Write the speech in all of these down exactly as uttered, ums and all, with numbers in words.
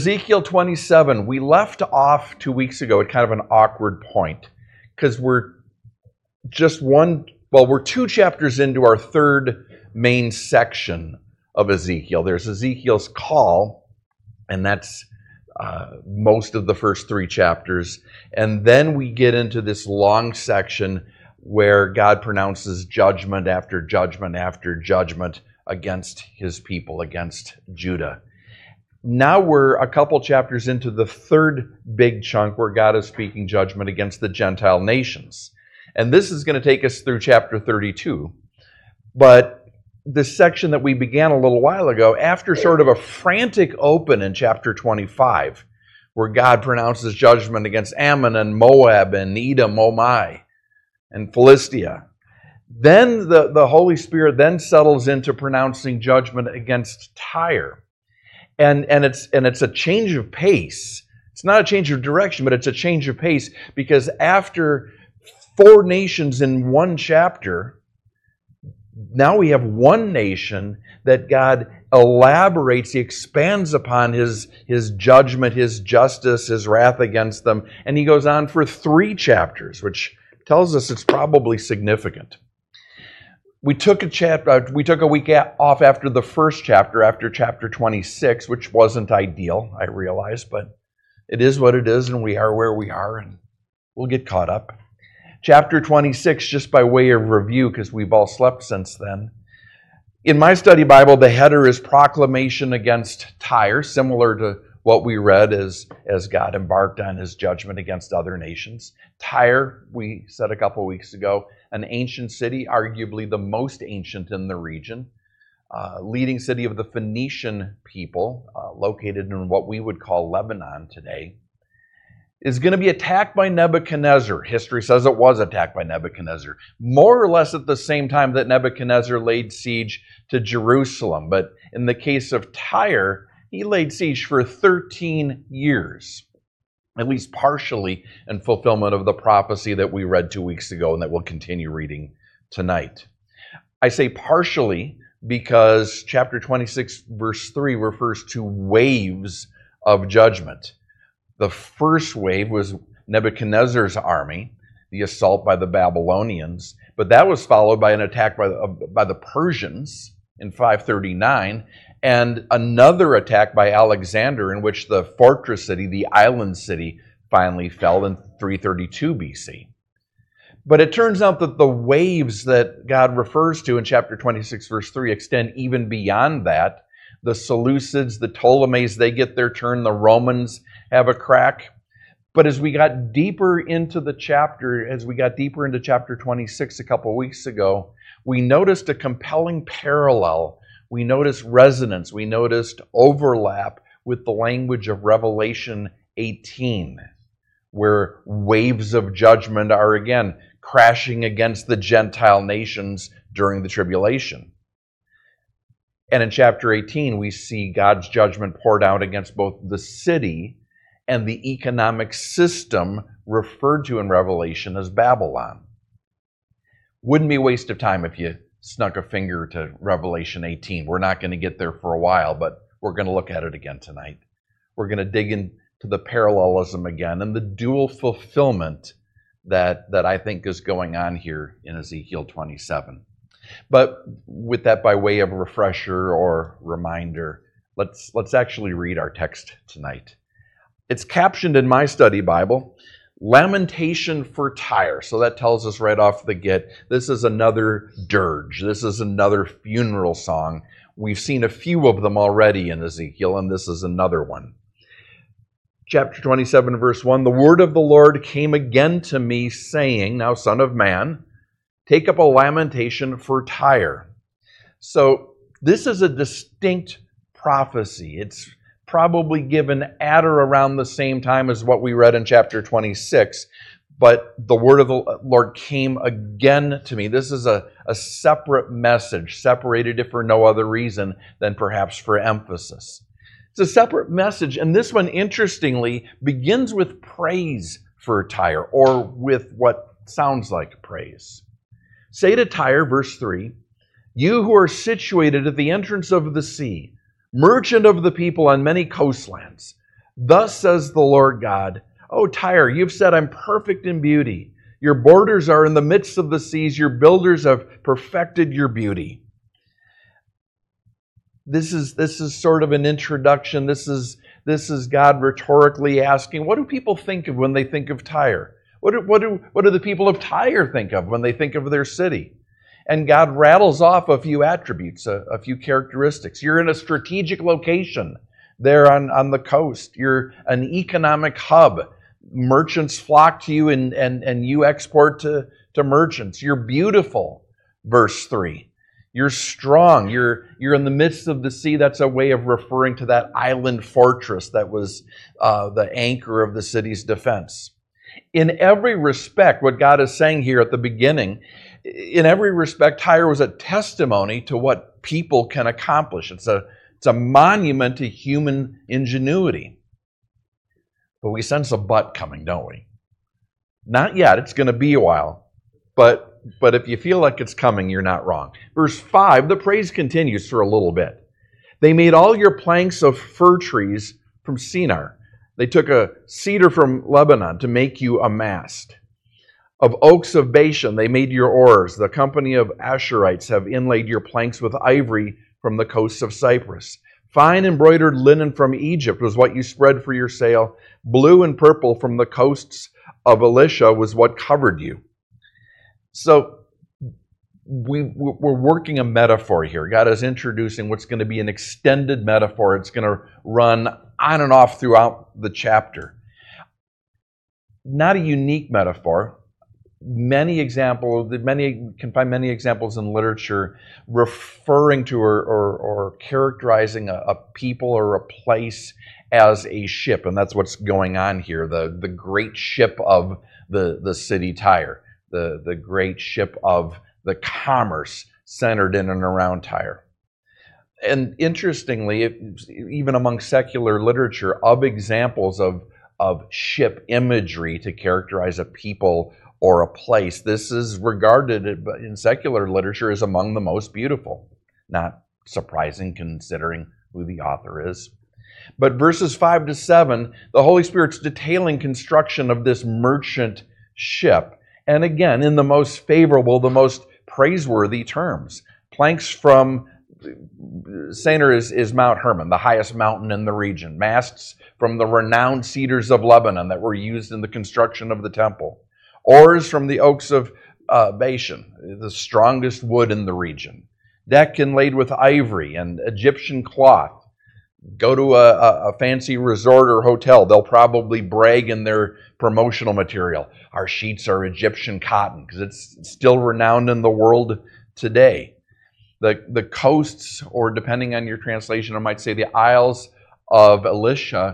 Ezekiel twenty-seven, we left off two weeks ago at kind of an awkward point because we're just one, well, we're two chapters into our third main section of Ezekiel. There's Ezekiel's call, and that's uh, most of the first three chapters. And then we get into this long section where God pronounces judgment after judgment after judgment against his people, against Judah. Now we're a couple chapters into the third big chunk where God is speaking judgment against the Gentile nations. And this is going to take us through chapter thirty-two. But the section that we began a little while ago, after sort of a frantic open in chapter twenty-five, where God pronounces judgment against Ammon and Moab and Edom, Omai, and Philistia, then the, the Holy Spirit then settles into pronouncing judgment against Tyre. And, and, it's, and it's a change of pace. It's not a change of direction, but it's a change of pace because after four nations in one chapter, now we have one nation that God elaborates, he expands upon his, his judgment, his justice, his wrath against them. And he goes on for three chapters, which tells us it's probably significant. We took a chapter. We took a week off after the first chapter, after chapter twenty-six, which wasn't ideal, I realize, but it is what it is, and we are where we are, and we'll get caught up. Chapter twenty-six, just by way of review, because we've all slept since then. In my study Bible, the header is proclamation against Tyre, similar to what we read as, as God embarked on his judgment against other nations. Tyre, we said a couple weeks ago, an ancient city, arguably the most ancient in the region, uh, leading city of the Phoenician people, uh, located in what we would call Lebanon today, is going to be attacked by Nebuchadnezzar. History says it was attacked by Nebuchadnezzar, more or less at the same time that Nebuchadnezzar laid siege to Jerusalem. But in the case of Tyre, he laid siege for thirteen years, at least partially in fulfillment of the prophecy that we read two weeks ago and that we'll continue reading tonight. I say partially because chapter twenty-six, verse three refers to waves of judgment. The first wave was Nebuchadnezzar's army, the assault by the Babylonians, but that was followed by an attack by the, by the Persians in five thirty-nine, and another attack by Alexander in which the fortress city, the island city, finally fell in three thirty-two B C. But it turns out that the waves that God refers to in chapter twenty-six, verse three, extend even beyond that. The Seleucids, the Ptolemies, they get their turn. The Romans have a crack. But as we got deeper into the chapter, as we got deeper into chapter twenty-six a couple weeks ago, we noticed a compelling parallel. We noticed resonance. We noticed overlap with the language of Revelation eighteen, where waves of judgment are again crashing against the Gentile nations during the tribulation. And in chapter eighteen, we see God's judgment poured out against both the city and the economic system referred to in Revelation as Babylon. Wouldn't be a waste of time if you snuck a finger to Revelation eighteen. We're not going to get there for a while, but we're going to look at it again tonight. We're going to dig into the parallelism again and the dual fulfillment that, that I think is going on here in Ezekiel twenty-seven. But with that by way of refresher or reminder, let's, let's actually read our text tonight. It's captioned in my study Bible, Lamentation for Tyre. So that tells us right off the get, this is another dirge. This is another funeral song. We've seen a few of them already in Ezekiel, and this is another one. Chapter twenty-seven, verse one, the word of the Lord came again to me, saying, now, son of man, take up a lamentation for Tyre. So this is a distinct prophecy. It's probably given at or around the same time as what we read in chapter twenty-six, but the word of the Lord came again to me. This is a, a separate message, separated if for no other reason than perhaps for emphasis. It's a separate message, and this one, interestingly, begins with praise for Tyre, or with what sounds like praise. Say to Tyre, verse three, you who are situated at the entrance of the sea, merchant of the people on many coastlands, Thus says the Lord God, O Tyre, you've said I'm perfect in beauty. Your borders are in the midst of the seas. Your builders have perfected your beauty. This is this is sort of an introduction. This is this is God rhetorically asking, what do people think of when they think of Tyre? What do, what do what do the people of Tyre think of when they think of their city? And God rattles off a few attributes, a, a few characteristics. You're in a strategic location there on, on the coast. You're an economic hub. Merchants flock to you and, and, and you export to, to merchants. You're beautiful, verse three. You're strong. You're, you're in the midst of the sea. That's a way of referring to that island fortress that was uh, the anchor of the city's defense. In every respect, what God is saying here at the beginning, in every respect, Tyre was a testimony to what people can accomplish. It's a, it's a monument to human ingenuity. But we sense a but coming, don't we? Not yet. It's going to be a while. But, but if you feel like it's coming, you're not wrong. Verse five, the praise continues for a little bit. They made all your planks of fir trees from Shinar. They took a cedar from Lebanon to make you a mast. Of oaks of Bashan they made your oars. The company of Asherites have inlaid your planks with ivory from the coasts of Cyprus. Fine embroidered linen from Egypt was what you spread for your sail. Blue and purple from the coasts of Elisha was what covered you. So we, we're working a metaphor here. God is introducing what's going to be an extended metaphor. It's going to run on and off throughout the chapter. Not a unique metaphor. Many examples, many can find many examples in literature referring to or, or, or characterizing a, a people or a place as a ship, and that's what's going on here. The, the great ship of the, the city Tyre, the, the great ship of the commerce centered in and around Tyre. And interestingly, it, even among secular literature, of examples of, of ship imagery to characterize a people or a place, this is regarded in secular literature as among the most beautiful. Not surprising considering who the author is. But verses five to seven, the Holy Spirit's detailing construction of this merchant ship. And again, in the most favorable, the most praiseworthy terms. Planks from Shinar is, is Mount Hermon, the highest mountain in the region. Masts from the renowned cedars of Lebanon that were used in the construction of the temple. Oars from the oaks of uh, Bashan, the strongest wood in the region. Deck inlaid with ivory and Egyptian cloth. Go to a, a, a fancy resort or hotel. They'll probably brag in their promotional material. Our sheets are Egyptian cotton because it's still renowned in the world today. The, the coasts, or depending on your translation, I might say the Isles of Elisha,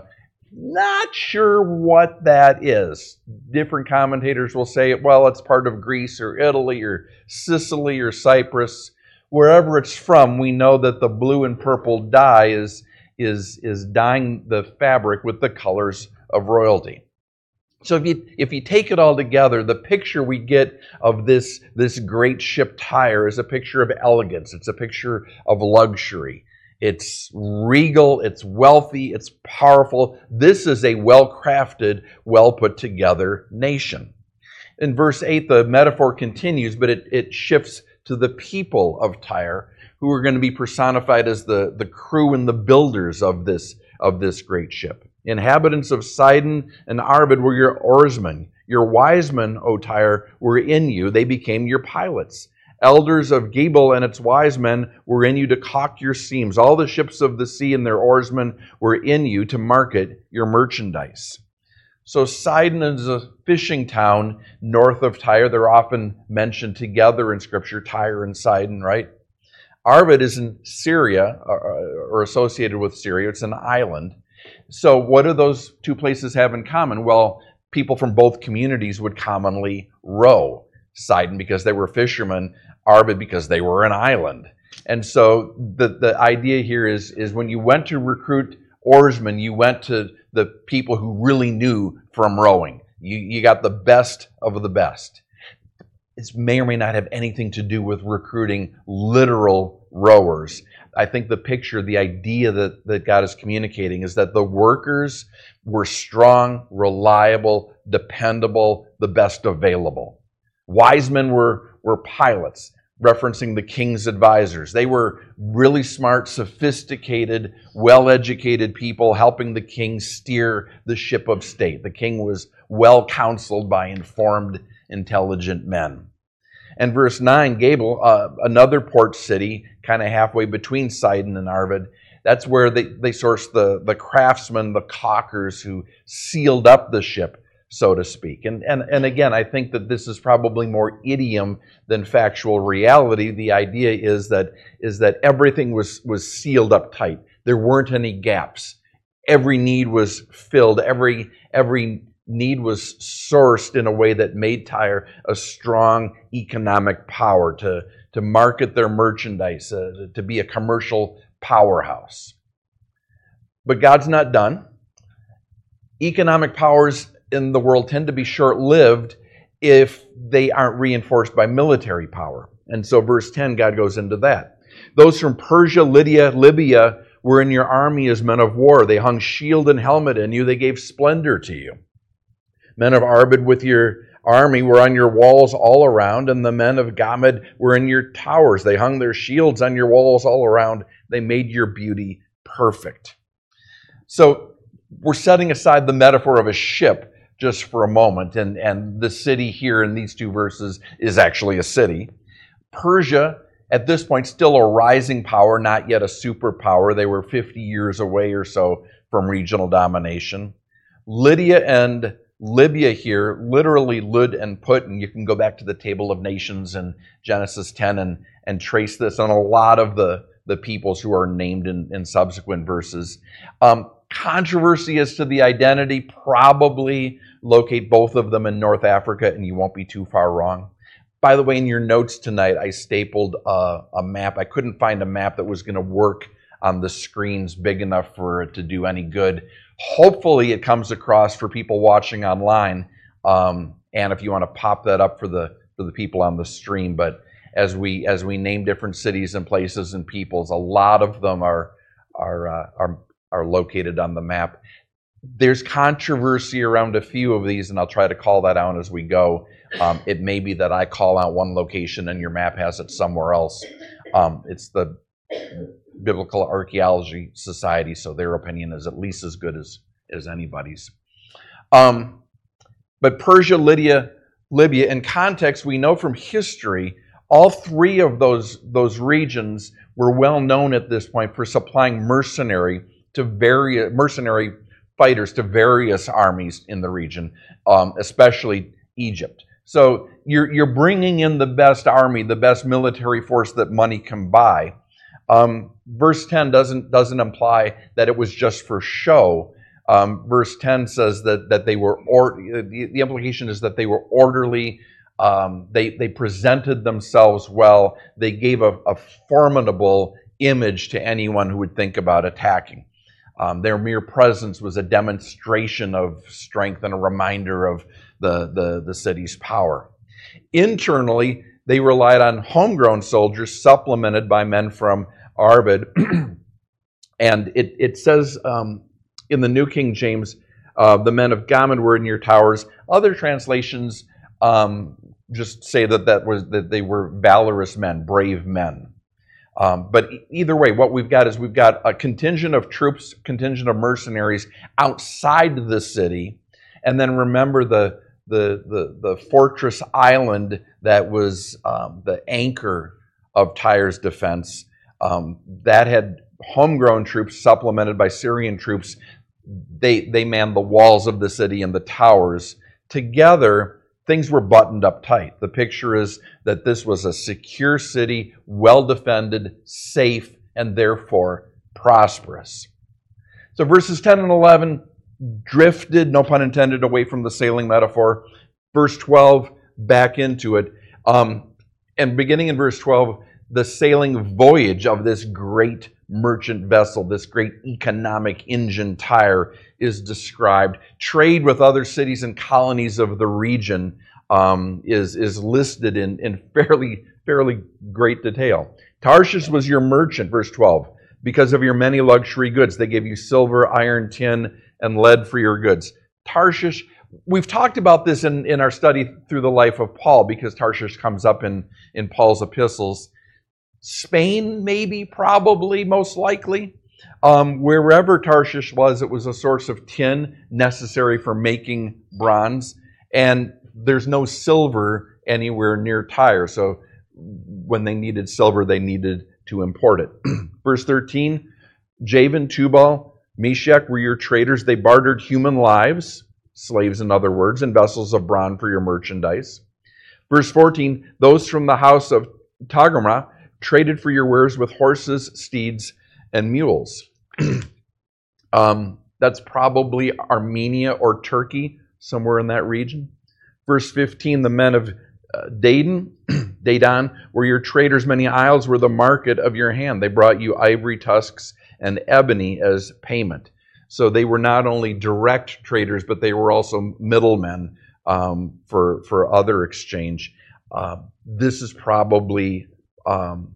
not sure what that is. Different commentators will say, well, it's part of Greece or Italy or Sicily or Cyprus. Wherever it's from, we know that the blue and purple dye is, is, is dyeing the fabric with the colors of royalty. So if you, if you take it all together, the picture we get of this, this great ship Tyre is a picture of elegance. It's a picture of luxury. It's regal, it's wealthy, it's powerful. This is a well-crafted, well-put-together nation. In verse eight, the metaphor continues, but it, it shifts to the people of Tyre, who are going to be personified as the, the crew and the builders of this, of this great ship. Inhabitants of Sidon and Arvad were your oarsmen. Your wise men, O Tyre, were in you. They became your pilots. Elders of Gebal and its wise men were in you to caulk your seams. All the ships of the sea and their oarsmen were in you to market your merchandise. So Sidon is a fishing town north of Tyre. They're often mentioned together in Scripture, Tyre and Sidon, right? Arvad is in Syria, or associated with Syria. It's an island. So what do those two places have in common? Well, people from both communities would commonly row. Sidon because they were fishermen, Arvad because they were an island. And so the, the idea here is, is when you went to recruit oarsmen, you went to the people who really knew from rowing. You, you got the best of the best. it may or may not have anything to do with recruiting literal rowers. I think the picture, the idea that, that God is communicating is that the workers were strong, reliable, dependable, the best available. Wise men were, were pilots, referencing the king's advisors. They were really smart, sophisticated, well-educated people helping the king steer the ship of state. The king was well counseled by informed, intelligent men. And verse nine, Gabel, uh, another port city, kind of halfway between Sidon and Arvid, that's where they, they sourced the, the craftsmen, the caulkers who sealed up the ship, so to speak. And, and, and again, I think that this is probably more idiom than factual reality. The idea is that, is that everything was, was sealed up tight. There weren't any gaps. Every need was filled. Every, every need was sourced in a way that made Tyre a strong economic power to, to market their merchandise, uh, to be a commercial powerhouse. But God's not done. Economic powers in the world tend to be short-lived if they aren't reinforced by military power. And so verse ten, God goes into that. Those from Persia, Lydia, Libya were in your army as men of war. They hung shield and helmet in you. They gave splendor to you. Men of Arvid with your army were on your walls all around, and the men of Gamad were in your towers. They hung their shields on your walls all around. They made your beauty perfect. So we're setting aside the metaphor of a ship just for a moment, and, and the city here in these two verses is actually a city. Persia, at this point, still a rising power, not yet a superpower. They were fifty years away or so from regional domination. Lydia and Libya here, literally Lud and Put, and you can go back to the Table of Nations in Genesis ten and, and trace this on a lot of the, the peoples who are named in, in subsequent verses. Um, controversy as to the identity, probably locate both of them in North Africa, and you won't be too far wrong. By the way, in your notes tonight, I stapled a, a map. I couldn't find a map that was going to work on the screens big enough for it to do any good. Hopefully it comes across for people watching online, um, and if you want to pop that up for the for the people on the stream. But as we as we name different cities and places and peoples, a lot of them are are uh, are are located on the map. There's controversy around a few of these, and I'll try to call that out as we go. Um, it may be that I call out one location and your map has it somewhere else. Um, it's the Biblical Archaeology Society, so their opinion is at least as good as, as anybody's. Um, but Persia, Lydia, Libya, in context, we know from history, all three of those, those regions were well known at this point for supplying mercenary to various mercenary fighters to various armies in the region, um, especially Egypt. So you're you're bringing in the best army, the best military force that money can buy. Um, verse ten doesn't doesn't imply that it was just for show. Um, verse ten says that that they were or the, the implication is that they were orderly. Um, they they presented themselves well. They gave a, a formidable image to anyone who would think about attacking. Um, their mere presence was a demonstration of strength and a reminder of the, the, the city's power. Internally, they relied on homegrown soldiers supplemented by men from Arvid. And it, it says um, in the New King James, uh, the men of Gamad were in your towers. Other translations um, just say that, that, was, that they were valorous men, brave men. Um, but either way, what we've got is we've got a contingent of troops, contingent of mercenaries outside the city, and then remember the the the, the fortress island that was um, the anchor of Tyre's defense. Um, that had homegrown troops supplemented by Syrian troops. They they manned the walls of the city and the towers together. Things were buttoned up tight. The picture is that this was a secure city, well-defended, safe, and therefore prosperous. So verses ten and eleven drifted, no pun intended, away from the sailing metaphor. Verse twelve, back into it. Um, and beginning in verse twelve, the sailing voyage of this great merchant vessel, this great economic engine Tyre, is described. Trade with other cities and colonies of the region um, is, is listed in, in fairly, fairly great detail. Tarshish was your merchant, verse twelve. Because of your many luxury goods, they gave you silver, iron, tin, and lead for your goods. Tarshish, we've talked about this in, in our study through the life of Paul, because Tarshish comes up in, in Paul's epistles. Spain, maybe, probably, most likely. Um, wherever Tarshish was, it was a source of tin necessary for making bronze, and there's no silver anywhere near Tyre, so when they needed silver, they needed to import it. Verse thirteen, Javan, Tubal, Meshach were your traders. They bartered human lives, slaves in other words, and vessels of bronze for your merchandise. Verse fourteen, those from the house of Togarmah traded for your wares with horses, steeds, and mules. um, that's probably Armenia or Turkey, somewhere in that region. Verse fifteen, the men of uh, Dedan, Dedan were your traders. Many isles were the market of your hand. They brought you ivory tusks and ebony as payment. So they were not only direct traders, but they were also middlemen um, for, for other exchange. Uh, this is probably um,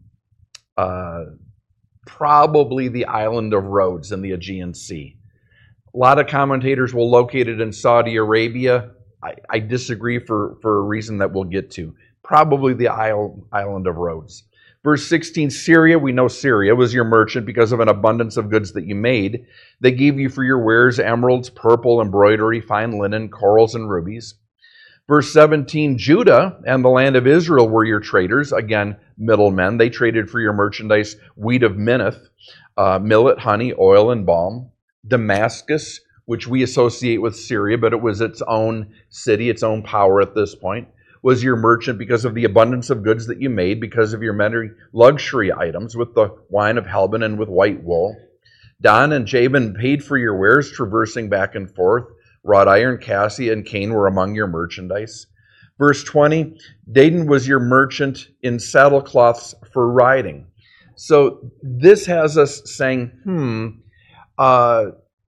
uh, probably the island of Rhodes in the Aegean Sea. A lot of commentators will locate it in Saudi Arabia. I, I disagree for, for a reason that we'll get to. Probably the isle, island of Rhodes. Verse sixteen, Syria, we know Syria was your merchant because of an abundance of goods that you made. They gave you for your wares emeralds, purple, embroidery, fine linen, corals, and rubies. Verse seventeen, Judah and the land of Israel were your traders. Again, middlemen. They traded for your merchandise wheat of Minnith, uh, millet, honey, oil, and balm. Damascus, which we associate with Syria, but it was its own city, its own power at this point, was your merchant because of the abundance of goods that you made, because of your many luxury items with the wine of Helbon and with white wool. Dan and Javan paid for your wares, traversing back and forth. Wrought iron, cassia, and cane were among your merchandise. Verse twenty, Dedan was your merchant in saddlecloths for riding. So this has us saying, hmm, uh,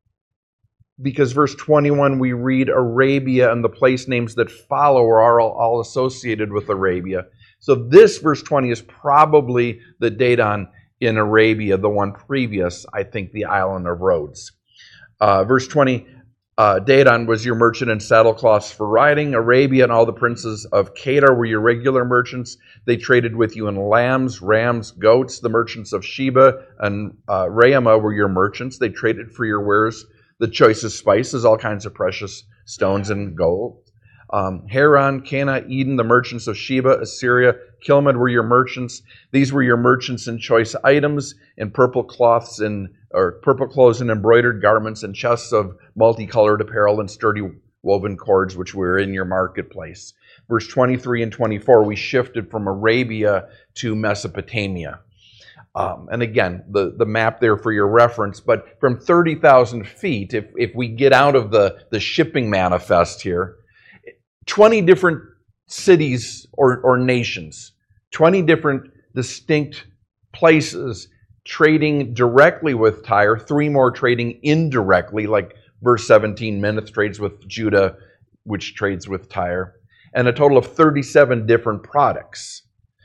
because verse twenty-one, we read Arabia, and the place names that follow are all, all associated with Arabia. So this, verse twenty, is probably the Dedan in Arabia, the one previous, I think, the island of Rhodes. Uh, verse twenty, uh, Dedan was your merchant in saddlecloths for riding. Arabia and all the princes of Kedar were your regular merchants. They traded with you in lambs, rams, goats. The merchants of Sheba and uh, Raamah were your merchants. They traded for your wares the choicest spices, all kinds of precious stones and gold. Um, Haran, Cana, Eden, the merchants of Sheba, Assyria, Kilmad were your merchants. These were your merchants in choice items, in purple cloths and or purple clothes and embroidered garments, and chests of multicolored apparel and sturdy woven cords, which were in your marketplace. Verse twenty-three and twenty-four, we shifted from Arabia to Mesopotamia. Um, and again, the, the map there for your reference, but from thirty thousand feet, if, if we get out of the, the shipping manifest here, twenty different cities or, or nations, twenty different distinct places trading directly with Tyre, three more trading indirectly, like verse seventeen, Minnith trades with Judah, which trades with Tyre, and a total of thirty-seven different products.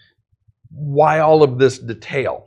Why all of this detail?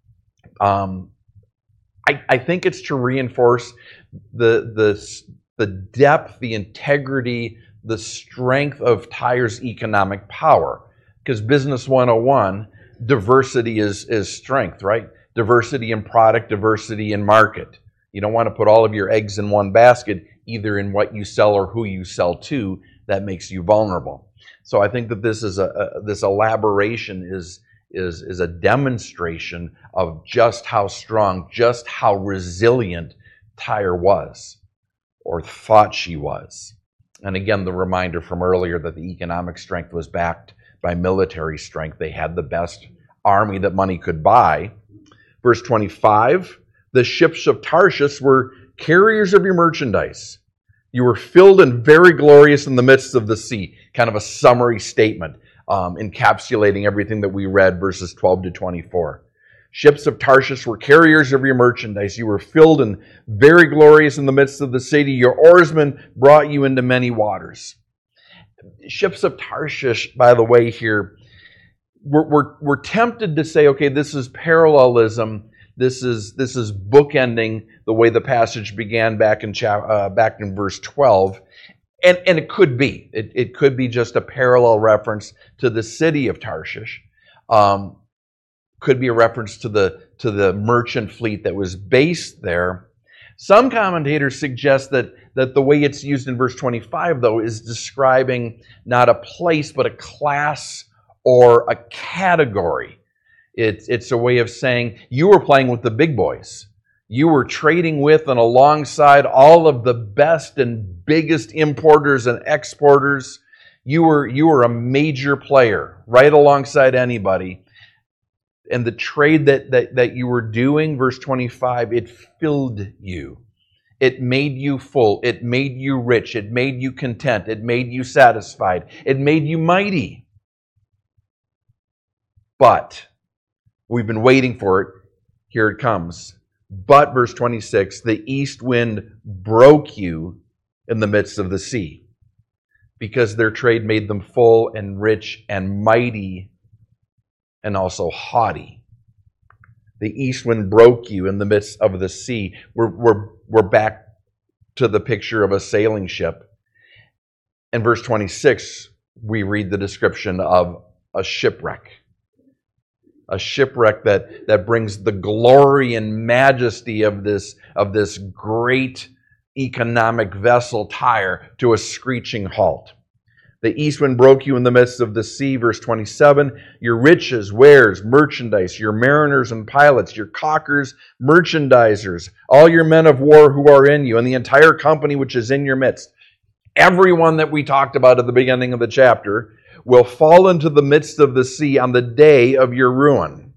Um, I, I think it's to reinforce the, the, the depth, the integrity, the strength of Tyre's economic power. Because Business one oh one, diversity is, is strength, right? Diversity in product, diversity in market. You don't want to put all of your eggs in one basket, either in what you sell or who you sell to. That makes you vulnerable. So I think that this is a, a this elaboration is is is a demonstration of just how strong, just how resilient Tyre was, or thought she was. And again, the reminder from earlier that the economic strength was backed by military strength. They had the best army that money could buy. Verse twenty-five, the ships of Tarshish were carriers of your merchandise. You were filled and very glorious in the midst of the sea. Kind of a summary statement, um, encapsulating everything that we read, verses twelve to twenty-four. Ships of Tarshish were carriers of your merchandise. You were filled and very glorious in the midst of the city. Your oarsmen brought you into many waters. Ships of Tarshish, by the way, here, we're, we're, we're tempted to say, okay, this is parallelism. This is this is bookending the way the passage began back in chap, uh, back in verse twelve, and and it could be it, it could be just a parallel reference to the city of Tarshish, um, could be a reference to the to the merchant fleet that was based there. Some commentators suggest that that the way it's used in verse twenty-five, though, is describing not a place but a class or a category. It's, it's a way of saying you were playing with the big boys. You were trading with and alongside all of the best and biggest importers and exporters. You were, you were a major player right alongside anybody. And the trade that, that, that you were doing, verse twenty-five, it filled you. It made you full. It made you rich. It made you content. It made you satisfied. It made you mighty. But we've been waiting for it. Here it comes. But, verse twenty-six, the east wind broke you in the midst of the sea, because their trade made them full and rich and mighty and also haughty. The east wind broke you in the midst of the sea. We're, we're, we're back to the picture of a sailing ship. In verse twenty-six, we read the description of a shipwreck. A shipwreck that, that brings the glory and majesty of this, of this great economic vessel, Tyre, to a screeching halt. The east wind broke you in the midst of the sea, verse twenty-seven. Your riches, wares, merchandise, your mariners and pilots, your caulkers, merchandisers, all your men of war who are in you, and the entire company which is in your midst. Everyone that we talked about at the beginning of the chapter will fall into the midst of the sea on the day of your ruin.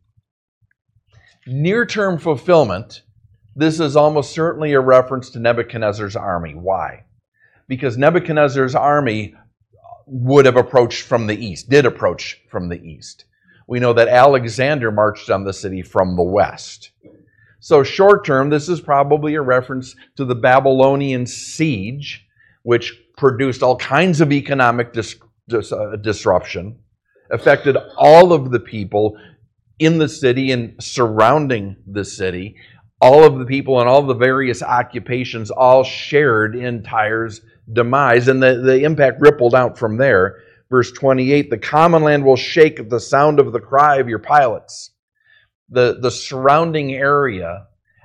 Near-term fulfillment, this is almost certainly a reference to Nebuchadnezzar's army. Why? Because Nebuchadnezzar's army would have approached from the east, did approach from the east. We know that Alexander marched on the city from the west. So short-term, this is probably a reference to the Babylonian siege, which produced all kinds of economic dis- dis- uh, disruption, affected all of the people in the city and surrounding the city. All of the people and all the various occupations all shared in Tyre's demise, and the, the impact rippled out from there. Verse twenty-eight, the common land will shake at the sound of the cry of your pilots. The, the surrounding area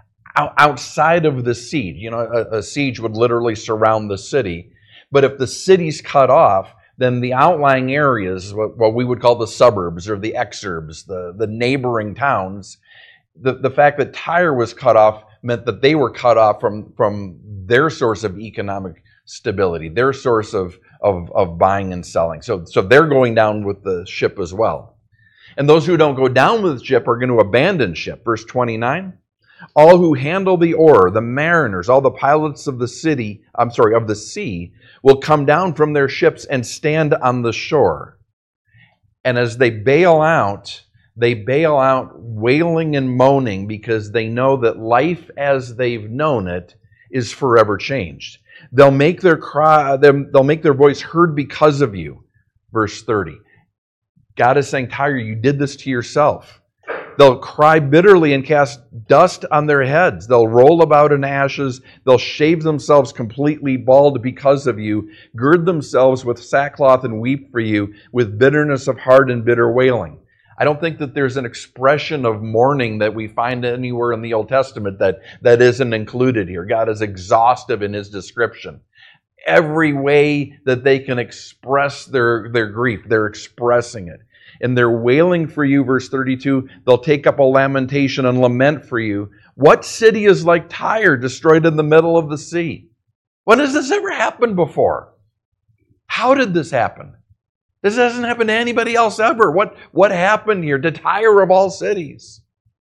outside of the siege, you know, a, a siege would literally surround the city. But if the city's cut off, then the outlying areas, what, what we would call the suburbs or the exurbs, the, the neighboring towns, the, the fact that Tyre was cut off meant that they were cut off from, from their source of economic stability, their source of, of, of buying and selling. So, so they're going down with the ship as well. And those who don't go down with the ship are going to abandon ship. Verse twenty-nine, all who handle the oar, the mariners, all the pilots of the city, I'm sorry, of the sea, will come down from their ships and stand on the shore. And as they bail out, they bail out wailing and moaning, because they know that life as they've known it is forever changed. They'll make their cry, they'll make their voice heard because of you. Verse thirty. God is saying, Tyre, you did this to yourself. They'll cry bitterly and cast dust on their heads. They'll roll about in ashes. They'll shave themselves completely bald because of you, gird themselves with sackcloth and weep for you with bitterness of heart and bitter wailing. I don't think that there's an expression of mourning that we find anywhere in the Old Testament that, that isn't included here. God is exhaustive in His description. Every way that they can express their, their grief, they're expressing it. And they're wailing for you, verse thirty-two, they'll take up a lamentation and lament for you. What city is like Tyre, destroyed in the middle of the sea? When has this ever happened before? How did this happen? This hasn't happened to anybody else ever. What, what happened here to Tyre of all cities?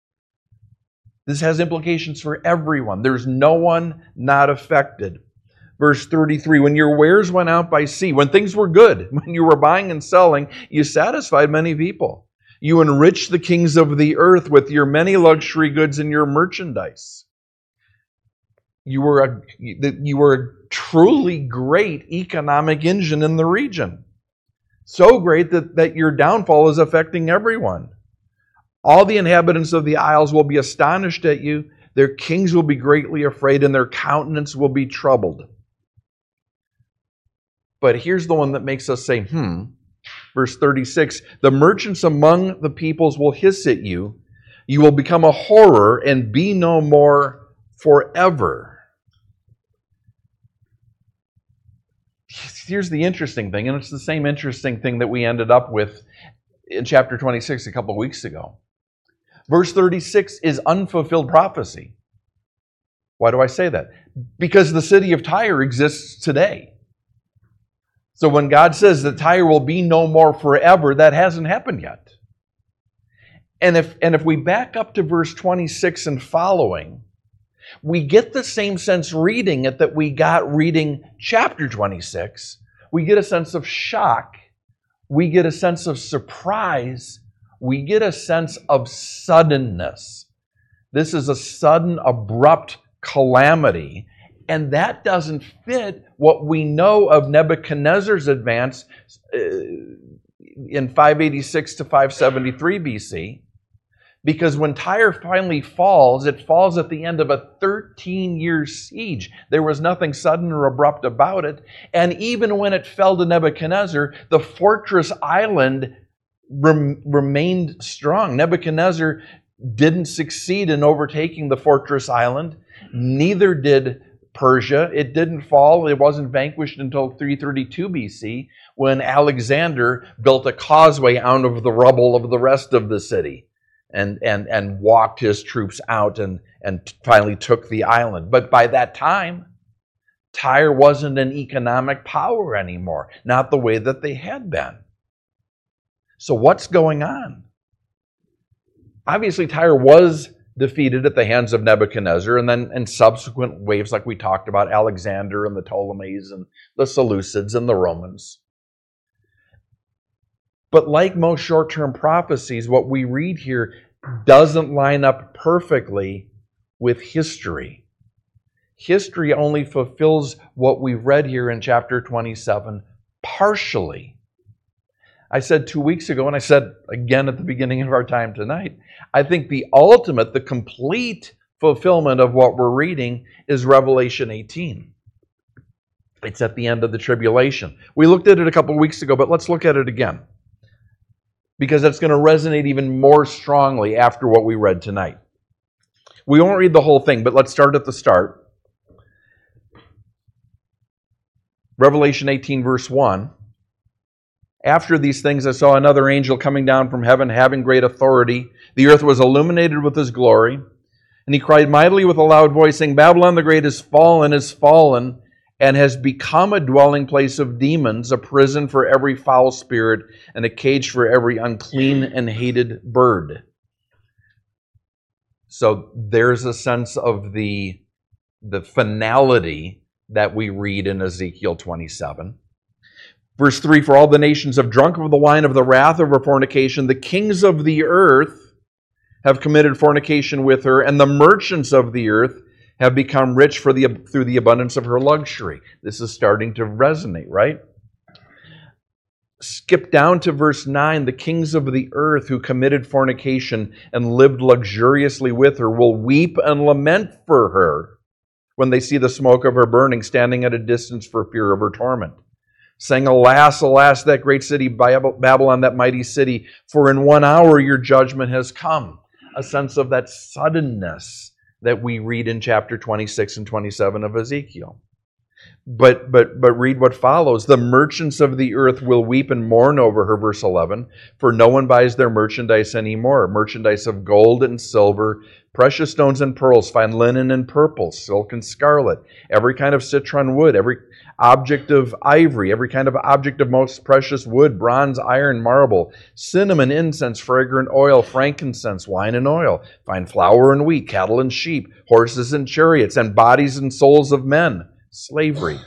This has implications for everyone. There's no one not affected. Verse thirty-three, when your wares went out by sea, when things were good, when you were buying and selling, you satisfied many people. You enriched the kings of the earth with your many luxury goods and your merchandise. You were a you were a truly great economic engine in the region. So great that, that your downfall is affecting everyone. All the inhabitants of the isles will be astonished at you. Their kings will be greatly afraid, and their countenance will be troubled. But here's the one that makes us say, hmm. Verse thirty-six, the merchants among the peoples will hiss at you. You will become a horror and be no more forever. Here's the interesting thing, and it's the same interesting thing that we ended up with in chapter twenty-six a couple of weeks ago. Verse thirty-six is unfulfilled prophecy. Why do I say that? Because the city of Tyre exists today. So when God says that Tyre will be no more forever, that hasn't happened yet. And if, and if we back up to verse twenty-six and following, we get the same sense reading it that we got reading chapter twenty-six. We get a sense of shock. We get a sense of surprise. We get a sense of suddenness. This is a sudden, abrupt calamity. And that doesn't fit what we know of Nebuchadnezzar's advance in five eighty-six to five seventy-three B C. Because when Tyre finally falls, it falls at the end of a thirteen-year siege. There was nothing sudden or abrupt about it. And even when it fell to Nebuchadnezzar, the fortress island rem- remained strong. Nebuchadnezzar didn't succeed in overtaking the fortress island. Neither did Persia. It didn't fall. It wasn't vanquished until three thirty-two B C, when Alexander built a causeway out of the rubble of the rest of the city and, and, and walked his troops out and, and finally took the island. But by that time, Tyre wasn't an economic power anymore, not the way that they had been. So what's going on? Obviously, Tyre was defeated at the hands of Nebuchadnezzar, and then in subsequent waves, like we talked about, Alexander and the Ptolemies and the Seleucids and the Romans. But like most short-term prophecies, what we read here doesn't line up perfectly with history. History only fulfills what we've read here in chapter twenty-seven partially. I said two weeks ago, and I said again at the beginning of our time tonight, I think the ultimate, the complete fulfillment of what we're reading is Revelation eighteen. It's at the end of the tribulation. We looked at it a couple of weeks ago, but let's look at it again, because that's going to resonate even more strongly after what we read tonight. We won't read the whole thing, but let's start at the start. Revelation eighteen, verse one. After these things, I saw another angel coming down from heaven, having great authority. The earth was illuminated with his glory. And he cried mightily with a loud voice, saying, Babylon the Great is fallen, is fallen, and has become a dwelling place of demons, a prison for every foul spirit, and a cage for every unclean and hated bird. So there's a sense of the, the finality that we read in Ezekiel twenty-seven. Verse three, for all the nations have drunk of the wine of the wrath of her fornication. The kings of the earth have committed fornication with her, and the merchants of the earth have become rich for the, through the abundance of her luxury. This is starting to resonate, right? Skip down to verse nine. The kings of the earth who committed fornication and lived luxuriously with her will weep and lament for her when they see the smoke of her burning, standing at a distance for fear of her torment. Saying, alas, alas, that great city, Babylon, that mighty city, for in one hour your judgment has come. A sense of that suddenness that we read in chapter twenty-six and twenty-seven of Ezekiel. But, but, but read what follows. The merchants of the earth will weep and mourn over her, verse eleven, for no one buys their merchandise anymore. Merchandise of gold and silver, precious stones and pearls, fine linen and purple, silk and scarlet, every kind of citron wood, every object of ivory, every kind of object of most precious wood, bronze, iron, marble, cinnamon, incense, fragrant oil, frankincense, wine and oil, fine flour and wheat, cattle and sheep, horses and chariots, and bodies and souls of men, slavery.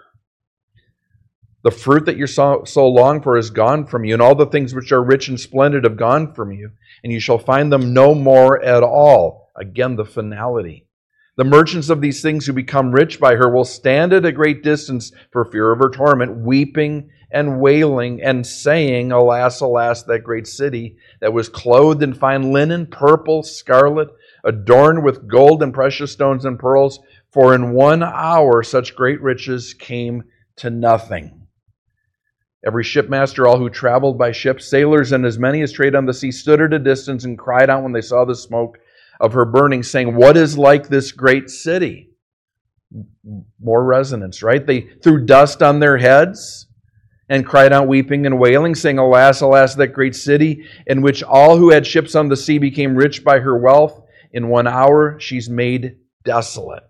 The fruit that you so, so long for is gone from you, and all the things which are rich and splendid have gone from you, and you shall find them no more at all. Again, the finality. The merchants of these things who become rich by her will stand at a great distance for fear of her torment, weeping and wailing and saying, Alas, alas, that great city that was clothed in fine linen, purple, scarlet, adorned with gold and precious stones and pearls, for in one hour such great riches came to nothing. Every shipmaster, all who traveled by ship, sailors, and as many as trade on the sea, stood at a distance and cried out when they saw the smoke of her burning, saying, What is like this great city? More resonance, right? They threw dust on their heads and cried out, weeping and wailing, saying, Alas, alas, that great city, in which all who had ships on the sea became rich by her wealth. In one hour she's made desolate.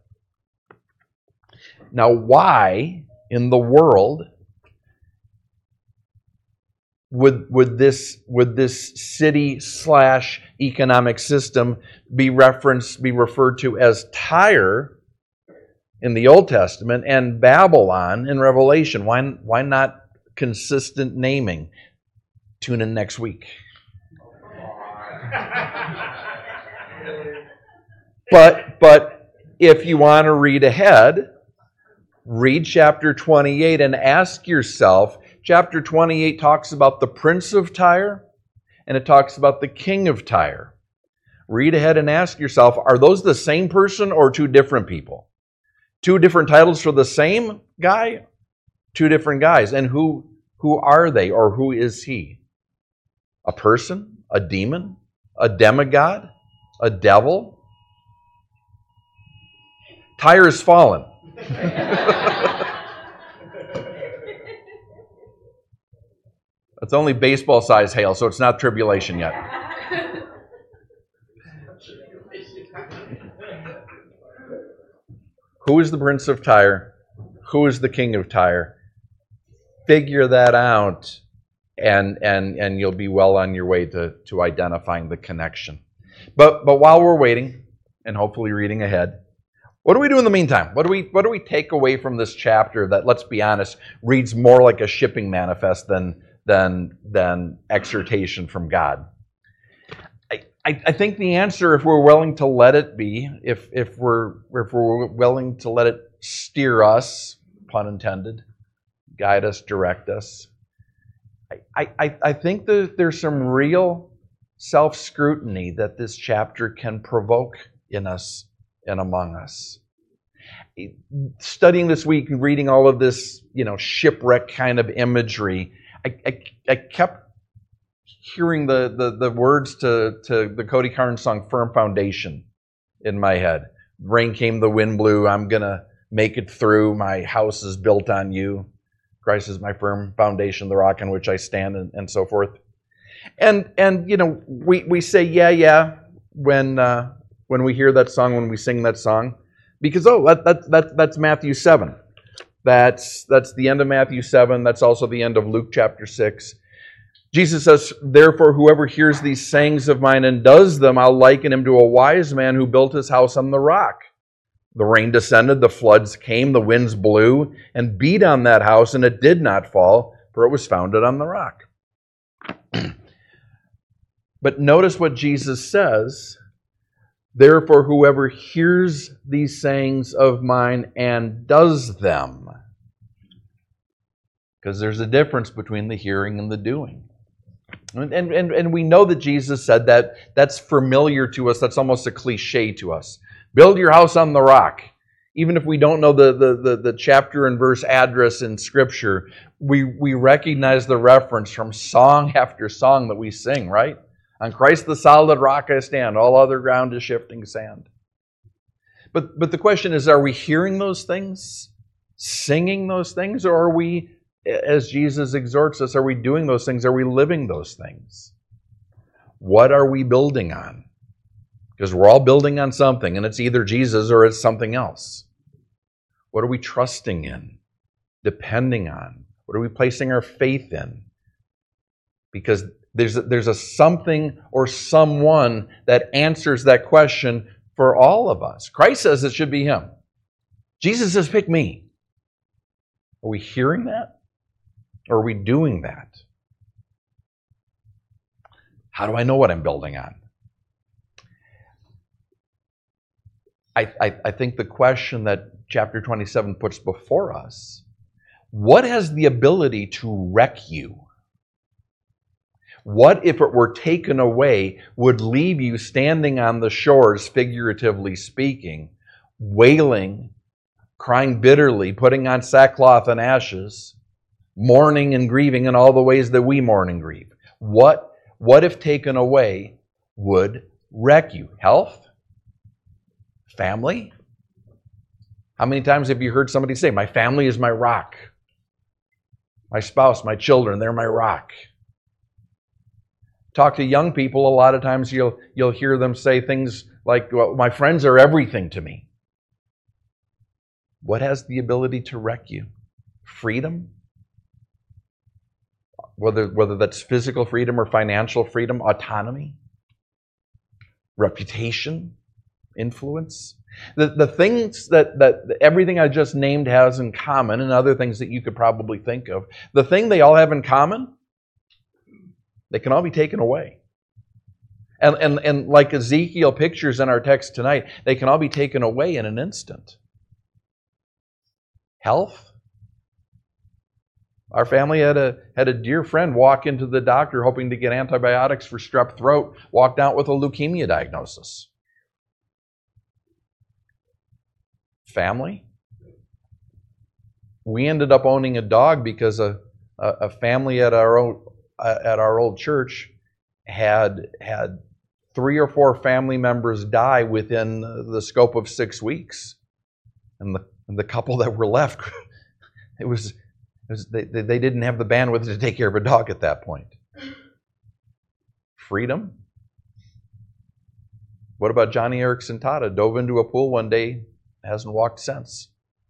Now, why in the world would, would this, would this city slash economic system be referenced, be referred to as Tyre in the Old Testament and Babylon in Revelation? Why, why not consistent naming? Tune in next week. But, but if you want to read ahead, read chapter twenty-eight and ask yourself, chapter twenty-eight talks about the prince of Tyre and it talks about the king of Tyre. Read ahead and ask yourself, are those the same person or two different people? Two different titles for the same guy? Two different guys. And who, who are they or who is he? A person? A demon? A demigod? A devil? Tyre is fallen. It's only baseball-sized hail, so it's not tribulation yet. Who is the prince of Tyre? Who is the king of Tyre? Figure that out, and and and you'll be well on your way to, to identifying the connection. But but while we're waiting, and hopefully reading ahead, what do we do in the meantime? What do we what do we take away from this chapter that, let's be honest, reads more like a shipping manifest than than than exhortation from God? I, I, I think the answer, if we're willing to let it be, if if we're if we're willing to let it steer us, pun intended, guide us, direct us, I I, I think that there's some real self-scrutiny that this chapter can provoke in us and among us. Studying this week and reading all of this, you know, shipwreck kind of imagery, I, I, I kept hearing the, the, the words to, to the Cody Carnes song, Firm Foundation, in my head. Rain came, the wind blew, I'm going to make it through, my house is built on you. Christ is my firm foundation, the rock on which I stand, and, and so forth. And, and you know, we, we say, yeah, yeah, when... Uh, when we hear that song, when we sing that song, because, oh, that, that, that, that's Matthew seven. That's, that's the end of Matthew seven. That's also the end of Luke chapter six. Jesus says, Therefore, whoever hears these sayings of mine and does them, I'll liken him to a wise man who built his house on the rock. The rain descended, the floods came, the winds blew and beat on that house, and it did not fall, for it was founded on the rock. But notice what Jesus says. Therefore, whoever hears these sayings of mine and does them. Because there's a difference between the hearing and the doing. And, and, and we know that Jesus said that. That's familiar to us. That's almost a cliche to us. Build your house on the rock. Even if we don't know the, the, the, the chapter and verse address in Scripture, we, we recognize the reference from song after song that we sing, right? On Christ the solid rock I stand, all other ground is shifting sand. But, but the question is, are we hearing those things, singing those things, or are we, as Jesus exhorts us, are we doing those things? Are we living those things? What are we building on? Because we're all building on something, and it's either Jesus or it's something else. What are we trusting in, depending on? What are we placing our faith in? Because There's a, there's a something or someone that answers that question for all of us. Christ says it should be him. Jesus says, pick me. Are we hearing that? Or are we doing that? How do I know what I'm building on? I, I, I think the question that chapter twenty-seven puts before us, what has the ability to wreck you? What, if it were taken away, would leave you standing on the shores, figuratively speaking, wailing, crying bitterly, putting on sackcloth and ashes, mourning and grieving in all the ways that we mourn and grieve? What, what if taken away, would wreck you? Health? Family? How many times have you heard somebody say, my family is my rock? My spouse, my children, they're my rock. Talk to young people, a lot of times you'll you'll hear them say things like, well, my friends are everything to me. What has the ability to wreck you? Freedom? Whether, whether that's physical freedom or financial freedom, autonomy, reputation, influence. The, the things that, that everything I just named has in common, and other things that you could probably think of, the thing they all have in common, they can all be taken away. And, and, and like Ezekiel pictures in our text tonight, they can all be taken away in an instant. Health? Our family had a, had a dear friend walk into the doctor hoping to get antibiotics for strep throat, walked out with a leukemia diagnosis. Family? We ended up owning a dog because a, a, a family at our own at our old church had had three or four family members die within the scope of six weeks, and the and the couple that were left, it was, it was they they didn't have the bandwidth to take care of a dog at that point. Freedom. What about Johnny Erickson Tada? Dove into a pool one day, hasn't walked since.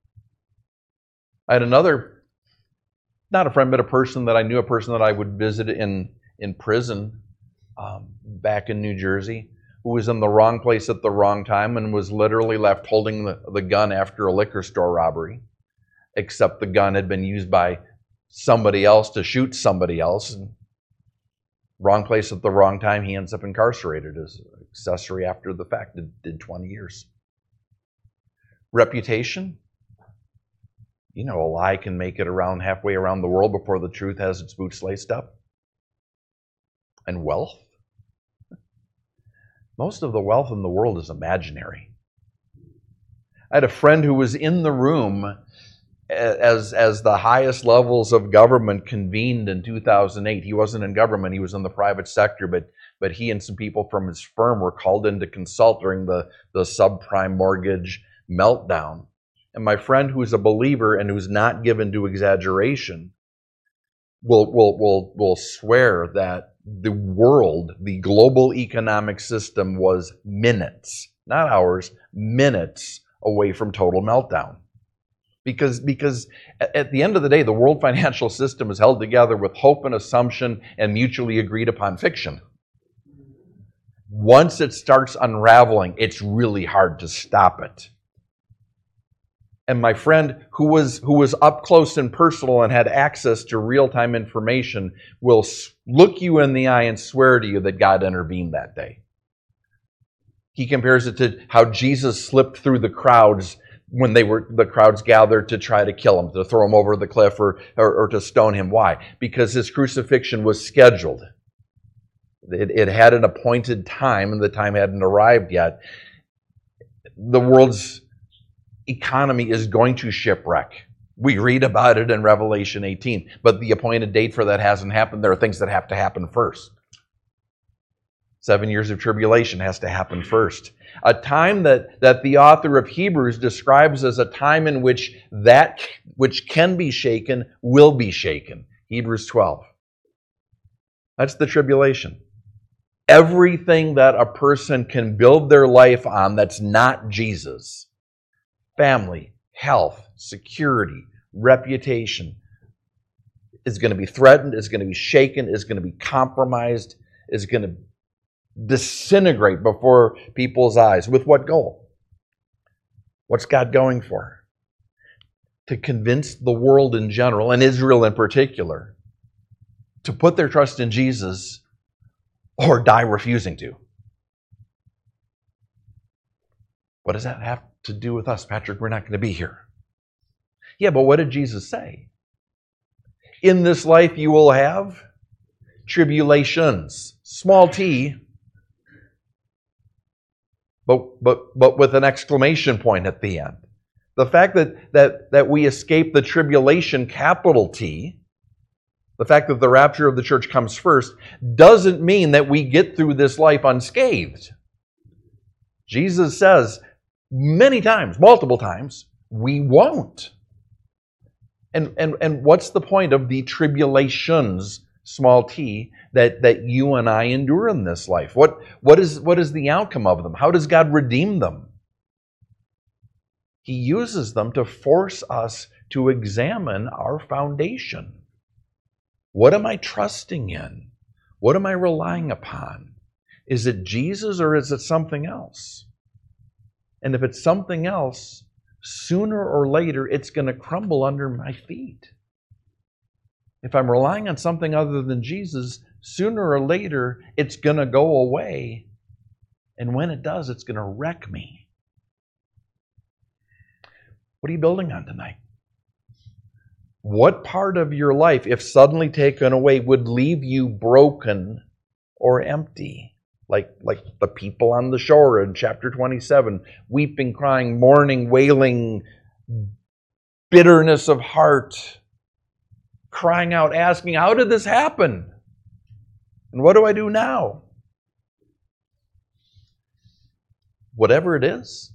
I had another. Not a friend, but a person that I knew, a person that I would visit in, in prison um, back in New Jersey, who was in the wrong place at the wrong time and was literally left holding the, the gun after a liquor store robbery, except the gun had been used by somebody else to shoot somebody else. And wrong place at the wrong time, he ends up incarcerated as accessory after the fact, did, did twenty years. Reputation? You know, a lie can make it around halfway around the world before the truth has its boots laced up. And wealth? Most of the wealth in the world is imaginary. I had a friend who was in the room as, as the highest levels of government convened in two thousand eight. He wasn't in government, he was in the private sector, but, but he and some people from his firm were called in to consult during the, the subprime mortgage meltdown. And my friend, who's a believer and who's not given to exaggeration, will, will, will, will swear that the world, the global economic system, was minutes, not hours, minutes away from total meltdown. Because, because at the end of the day, the world financial system is held together with hope and assumption and mutually agreed upon fiction. Once it starts unraveling, it's really hard to stop it. And my friend, who was who was up close and personal and had access to real-time information, will look you in the eye and swear to you that God intervened that day. He compares it to how Jesus slipped through the crowds when they were the crowds gathered to try to kill him, to throw him over the cliff or, or, or to stone him. Why? Because his crucifixion was scheduled. It, it had an appointed time, and the time hadn't arrived yet. The world's economy is going to shipwreck. We read about it in Revelation eighteen, but the appointed date for that hasn't happened. There are things that have to happen first. Seven years of tribulation has to happen first. A time that, that the author of Hebrews describes as a time in which that which can be shaken will be shaken. Hebrews twelve. That's the tribulation. Everything that a person can build their life on that's not Jesus, family, health, security, reputation, is going to be threatened, is going to be shaken, is going to be compromised, is going to disintegrate before people's eyes. With what goal? What's God going for? To convince the world in general, and Israel in particular, to put their trust in Jesus or die refusing to. What does that have to do with us, Patrick? We're not going to be here. Yeah, but what did Jesus say? In this life you will have tribulations, small t, but but but with an exclamation point at the end. The fact that that that we escape the tribulation, capital T, the fact that the rapture of the church comes first, doesn't mean that we get through this life unscathed. Jesus says many times, multiple times, we won't. And, and, and what's the point of the tribulations, small t, that, that you and I endure in this life? What, what, is, what is the outcome of them? How does God redeem them? He uses them to force us to examine our foundation. What am I trusting in? What am I relying upon? Is it Jesus or is it something else? And if it's something else, sooner or later, it's going to crumble under my feet. If I'm relying on something other than Jesus, sooner or later, it's going to go away. And when it does, it's going to wreck me. What are you building on tonight? What part of your life, if suddenly taken away, would leave you broken or empty? Like, like the people on the shore in chapter twenty-seven, weeping, crying, mourning, wailing, bitterness of heart, crying out, asking, how did this happen? And what do I do now? Whatever it is,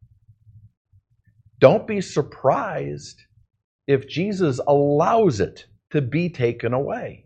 don't be surprised if Jesus allows it to be taken away.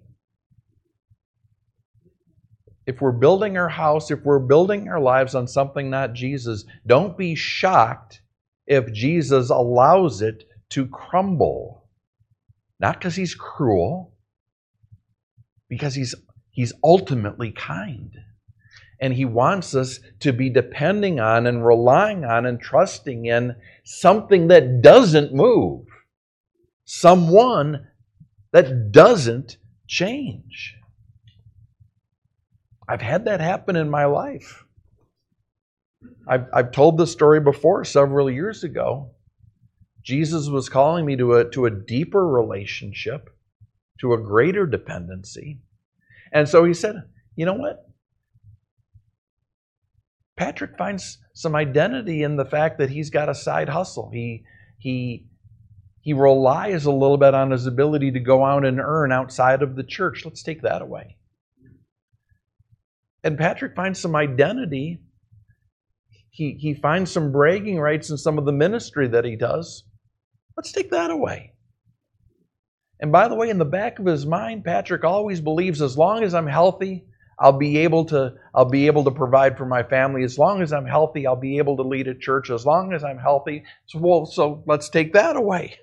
If we're building our house, if we're building our lives on something not Jesus, don't be shocked if Jesus allows it to crumble. Not because he's cruel, because he's, he's ultimately kind. And he wants us to be depending on and relying on and trusting in something that doesn't move. Someone that doesn't change. I've had that happen in my life. I've, I've told this story before several years ago. Jesus was calling me to a, to a deeper relationship, to a greater dependency. And so he said, you know what? Patrick finds some identity in the fact that he's got a side hustle. He, he, he relies a little bit on his ability to go out and earn outside of the church. Let's take that away. And Patrick finds some identity. He, he finds some bragging rights in some of the ministry that he does. Let's take that away. And by the way, in the back of his mind, Patrick always believes as long as I'm healthy, I'll be able to, I'll be able to provide for my family. As long as I'm healthy, I'll be able to lead a church. As long as I'm healthy. So, well, so let's take that away.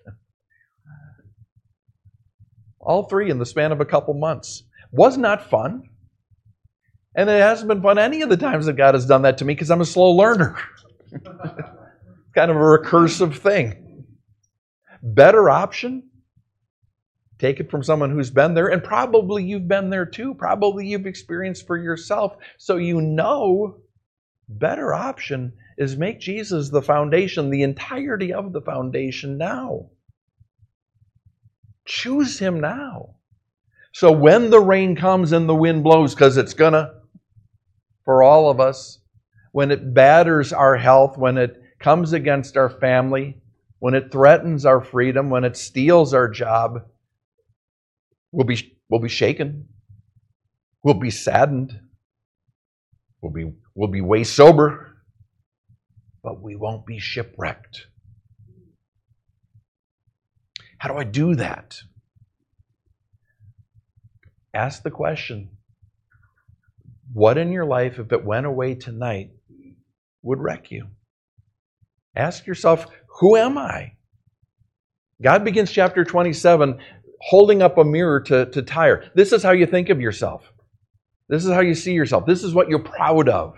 All three in the span of a couple months. Was not fun. And it hasn't been fun any of the times that God has done that to me because I'm a slow learner. Kind of a recursive thing. Better option? Take it from someone who's been there, and probably you've been there too. Probably you've experienced for yourself. So you know, better option is make Jesus the foundation, the entirety of the foundation now. Choose him now. So when the rain comes and the wind blows, because it's gonna, for all of us, when it batters our health, when it comes against our family, when it threatens our freedom, when it steals our job, we'll be, we'll be shaken. We'll be saddened. We'll be, we'll be way sober. But we won't be shipwrecked. How do I do that? Ask the question, what in your life, if it went away tonight, would wreck you? Ask yourself, who am I? God begins chapter twenty-seven holding up a mirror to, to Tyre. This is how you think of yourself. This is how you see yourself. This is what you're proud of.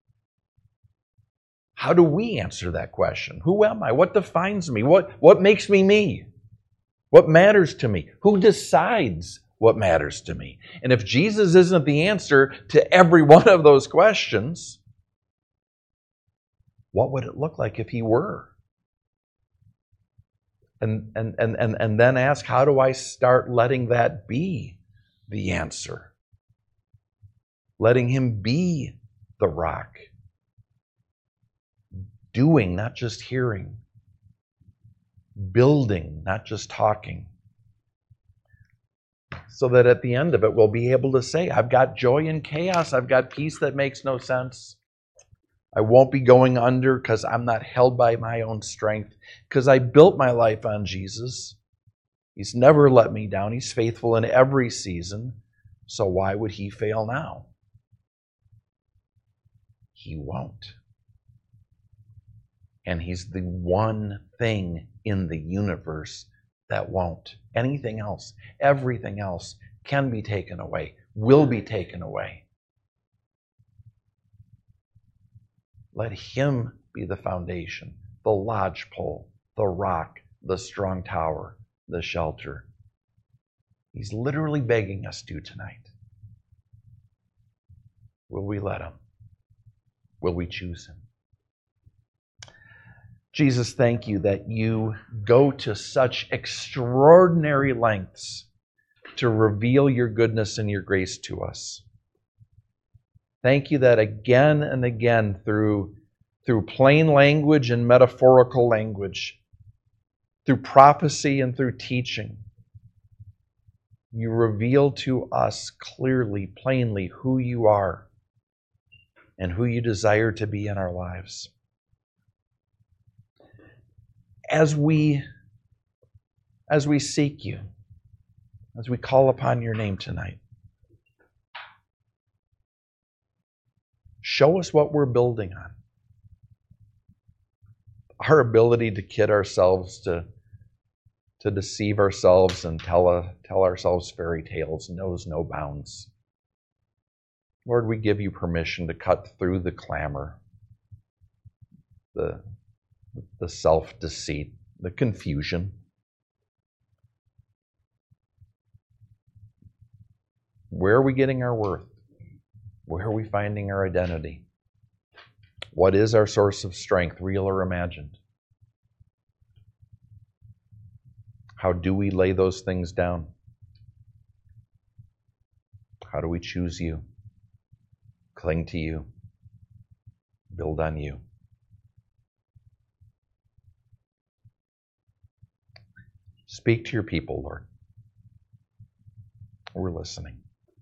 How do we answer that question? Who am I? What defines me? What, what makes me me? What matters to me? Who decides what matters to me? And if Jesus isn't the answer to every one of those questions, What would it look like if he were? And, and, and, and, and then ask, how do I start letting that be the answer? Letting him be the rock. Doing, not just hearing. Building, not just talking. So that at the end of it, we'll be able to say, I've got joy in chaos. I've got peace that makes no sense. I won't be going under because I'm not held by my own strength, because I built my life on Jesus. He's never let me down. He's faithful in every season. So why would he fail now? He won't. And he's the one thing in the universe that won't. Anything else, everything else can be taken away, will be taken away. Let him be the foundation, the lodgepole, the rock, the strong tower, the shelter. He's literally begging us to tonight. Will we let him? Will we choose him? Jesus, thank you that you go to such extraordinary lengths to reveal your goodness and your grace to us. Thank you that again and again, through, through plain language and metaphorical language, through prophecy and through teaching, you reveal to us clearly, plainly, who you are and who you desire to be in our lives. As we, as we seek you, as we call upon your name tonight, show us what we're building on. Our ability to kid ourselves, to, to deceive ourselves and tell, a, tell ourselves fairy tales knows no bounds. Lord, we give you permission to cut through the clamor, the, the self-deceit, the confusion. Where are we getting our worth? Where are we finding our identity? What is our source of strength, real or imagined? How do we lay those things down? How do we choose you, cling to you, build on you? Speak to your people, Lord. We're listening.